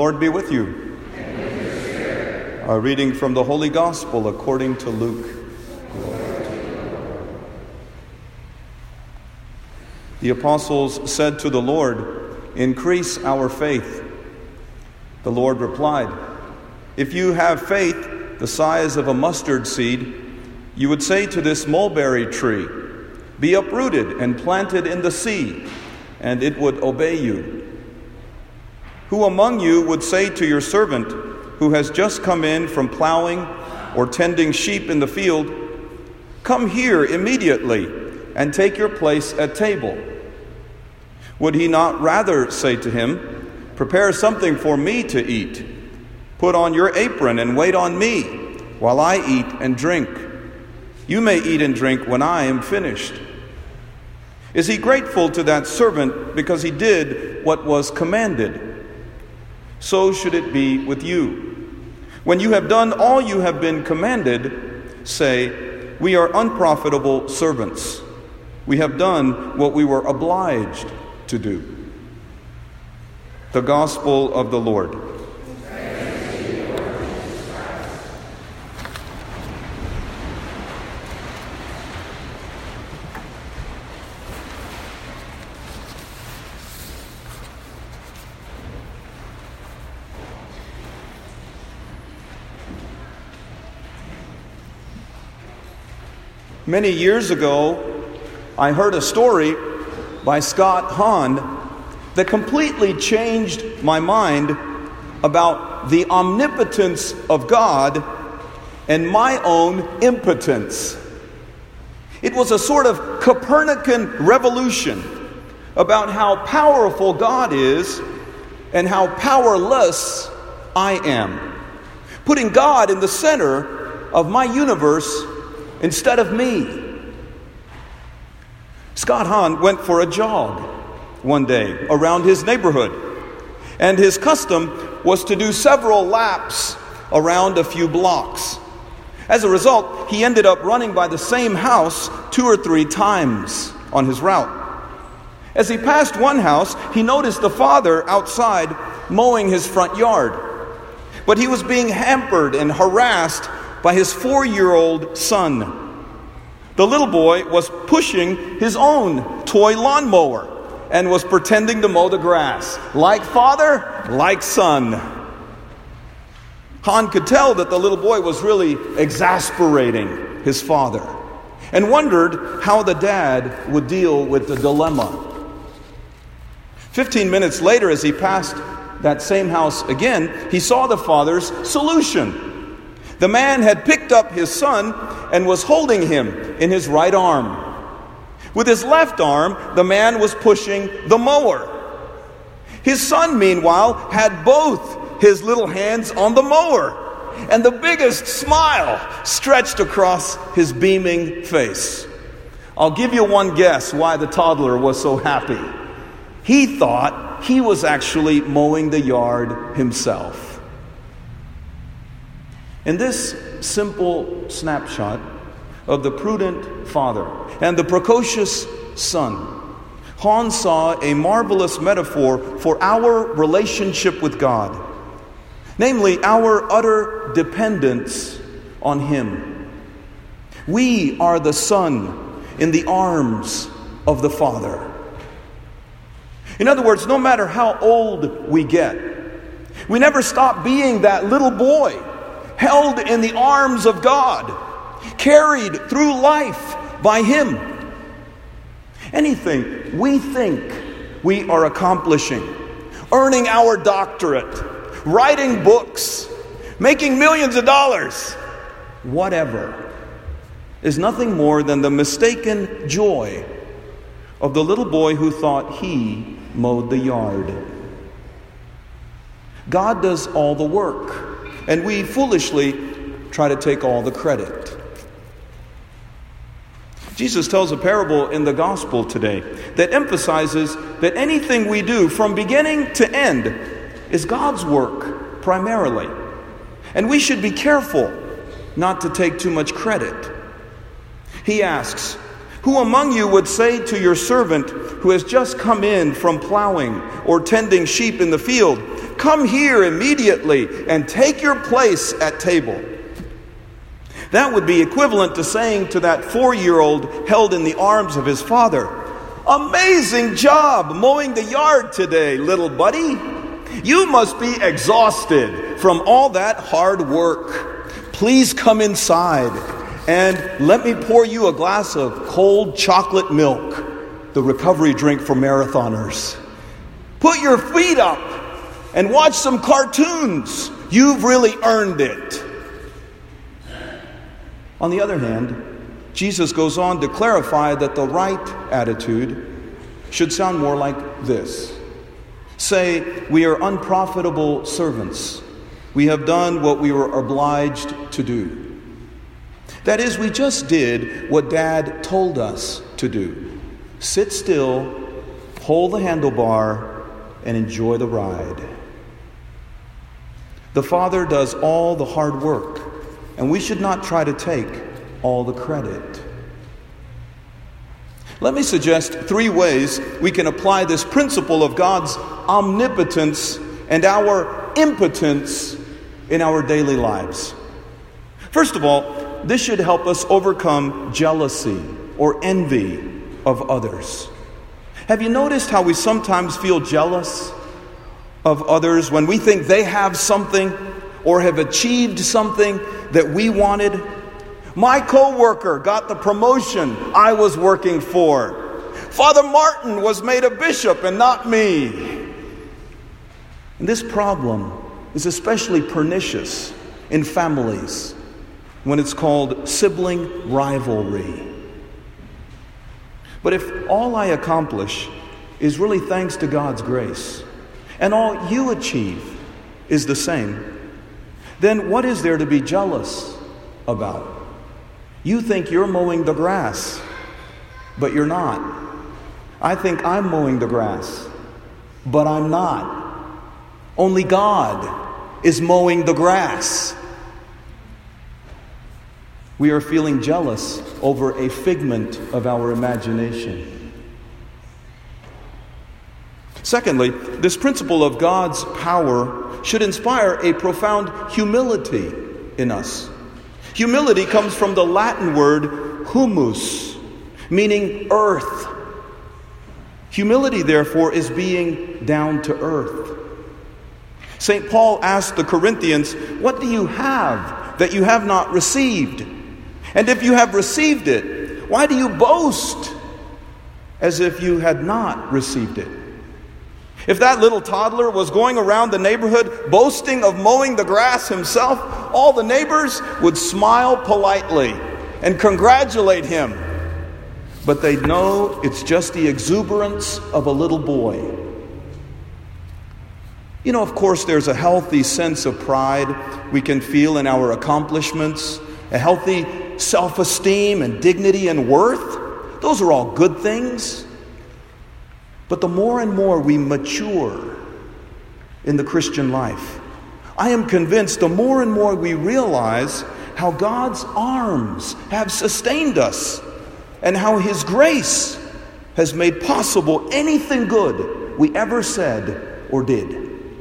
Lord be with you. And with your spirit. A reading from the Holy Gospel according to Luke. The apostles said to the Lord, "Increase our faith." The Lord replied, "If you have faith the size of a mustard seed, you would say to this mulberry tree, 'Be uprooted and planted in the sea,' and it would obey you. Who among you would say to your servant who has just come in from plowing or tending sheep in the field, 'Come here immediately and take your place at table'? Would he not rather say to him, 'Prepare something for me to eat. Put on your apron and wait on me while I eat and drink. You may eat and drink when I am finished'? Is he grateful to that servant because he did what was commanded? So should it be with you. When you have done all you have been commanded, say, 'We are unprofitable servants. We have done what we were obliged to do.'" The Gospel of the Lord. Many years ago, I heard a story by Scott Hahn that completely changed my mind about the omnipotence of God and my own impotence. It was a sort of Copernican revolution about how powerful God is and how powerless I am, putting God in the center of my universe instead of me. Scott Hahn went for a jog one day around his neighborhood, and his custom was to do several laps around a few blocks. As a result, he ended up running by the same house 2 or 3 times on his route. As he passed one house, he noticed the father outside mowing his front yard, but he was being hampered and harassed by his 4-year-old son. The little boy was pushing his own toy lawnmower and was pretending to mow the grass. Like father, like son. Hahn could tell that the little boy was really exasperating his father and wondered how the dad would deal with the dilemma. 15 minutes later, as he passed that same house again, he saw the father's solution. The man had picked up his son and was holding him in his right arm. With his left arm, the man was pushing the mower. His son, meanwhile, had both his little hands on the mower, and the biggest smile stretched across his beaming face. I'll give you one guess why the toddler was so happy. He thought he was actually mowing the yard himself. In this simple snapshot of the prudent father and the precocious son, Hahn saw a marvelous metaphor for our relationship with God, namely our utter dependence on Him. We are the son in the arms of the Father. In other words, no matter how old we get, we never stop being that little boy held in the arms of God, carried through life by Him. Anything we think we are accomplishing, earning our doctorate, writing books, making millions of dollars, whatever, is nothing more than the mistaken joy of the little boy who thought he mowed the yard. God does all the work, and we foolishly try to take all the credit. Jesus tells a parable in the gospel today that emphasizes that anything we do from beginning to end is God's work primarily. And we should be careful not to take too much credit. He asks, "Who among you would say to your servant who has just come in from plowing or tending sheep in the field, come here immediately and take your place at table. That would be equivalent to saying to that 4-year-old held in the arms of his father, amazing job mowing the yard today, little buddy. You must be exhausted from all that hard work. Please come inside and let me pour you a glass of cold chocolate milk, the recovery drink for marathoners. Put your feet up and watch some cartoons. You've really earned it. On the other hand, Jesus goes on to clarify that the right attitude should sound more like this. Say, we are unprofitable servants. We have done what we were obliged to do. That is, we just did what Dad told us to do. Sit still, hold the handlebar, and enjoy the ride. The Father does all the hard work, and we should not try to take all the credit. Let me suggest 3 ways we can apply this principle of God's omnipotence and our impotence in our daily lives. First of all, this should help us overcome jealousy or envy of others. Have you noticed how we sometimes feel jealous of others when we think they have something or have achieved something that we wanted? My co-worker got the promotion I was working for. Father Martin was made a bishop and not me. And this problem is especially pernicious in families when it's called sibling rivalry. But if all I accomplish is really thanks to God's grace, and all you achieve is the same, then what is there to be jealous about? You think you're mowing the grass, but you're not. I think I'm mowing the grass, but I'm not. Only God is mowing the grass. We are feeling jealous over a figment of our imagination. Secondly, this principle of God's power should inspire a profound humility in us. Humility comes from the Latin word humus, meaning earth. Humility, therefore, is being down to earth. St. Paul asked the Corinthians, "What do you have that you have not received? And if you have received it, why do you boast as if you had not received it?" If that little toddler was going around the neighborhood boasting of mowing the grass himself, all the neighbors would smile politely and congratulate him. But they'd know it's just the exuberance of a little boy. You know, of course, there's a healthy sense of pride we can feel in our accomplishments, a healthy self-esteem and dignity and worth. Those are all good things. But the more and more we mature in the Christian life, I am convinced the more and more we realize how God's arms have sustained us and how His grace has made possible anything good we ever said or did.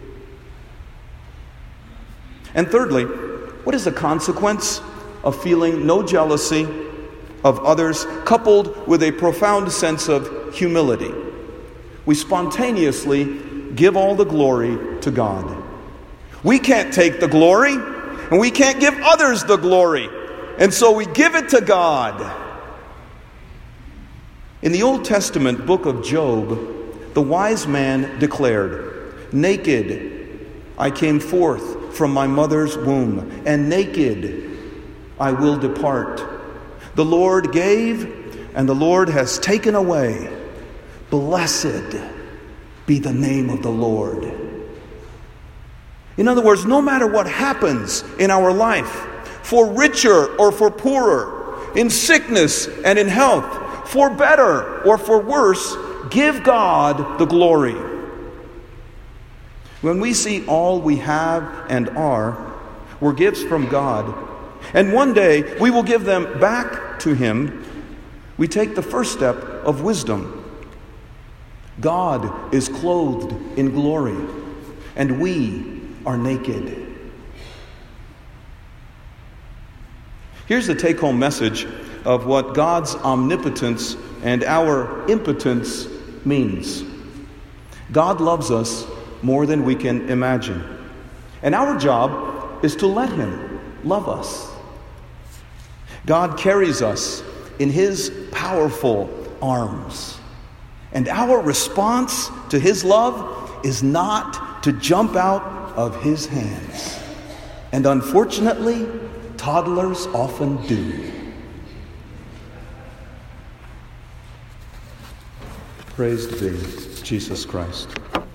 And thirdly, what is the consequence of feeling no jealousy of others coupled with a profound sense of humility? We spontaneously give all the glory to God. We can't take the glory, and we can't give others the glory. And so we give it to God. In the Old Testament book of Job, the wise man declared, "Naked I came forth from my mother's womb, and naked I will depart. The Lord gave, and the Lord has taken away. Blessed be the name of the Lord." In other words, no matter what happens in our life, for richer or for poorer, in sickness and in health, for better or for worse, give God the glory. When we see all we have and are were gifts from God, and one day we will give them back to Him, we take the first step of wisdom. God is clothed in glory, and we are naked. Here's the take-home message of what God's omnipotence and our impotence means. God loves us more than we can imagine. And our job is to let Him love us. God carries us in His powerful arms. And our response to His love is not to jump out of His hands. And unfortunately, toddlers often do. Praised be Jesus Christ.